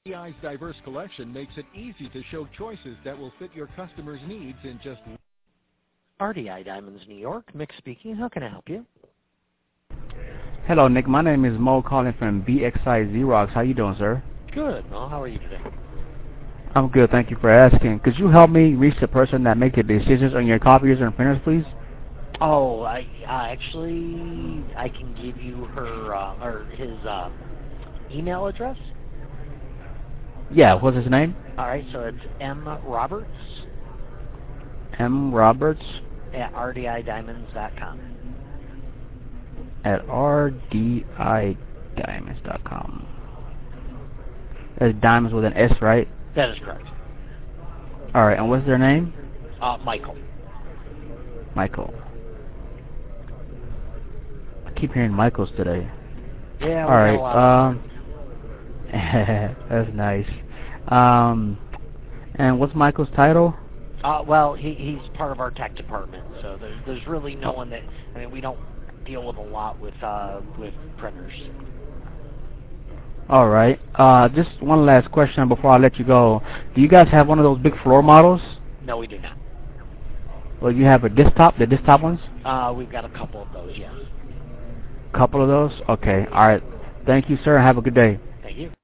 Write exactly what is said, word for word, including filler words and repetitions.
R D I's diverse collection makes it easy to show choices that will fit your customers' needs in just one. R D I Diamonds, New York. Mick speaking. How can I help you? Hello, Nick. My name is Mo calling from B X I Xerox. How you doing, sir? Good. Well, how are you today? I'm good. Thank you for asking. Could you help me reach the person that makes the decisions on your copiers and printers, please? Oh, I uh, actually I can give you her uh, or his uh, email address. Yeah. What's his name? All right. So it's M Roberts. M Roberts at R D I diamonds dot com. At R D I diamonds dot com. That's diamonds with an S, right? That is correct. All right. And what's their name? Uh, Michael. Michael. I keep hearing Michaels today. Yeah. All right. Um. That's nice. Um. And what's Michael's title? Uh, well, he he's part of our tech department, so there's there's really no one that I mean we don't deal with a lot with uh with printers. All right. Uh, just one last question before I let you go. Do you guys have one of those big floor models? No, we do not. Well, you have a desktop, the desktop ones? Uh, we've got a couple of those, yes. Couple of those? Okay. All right. Thank you, sir. Have a good day. Thank you.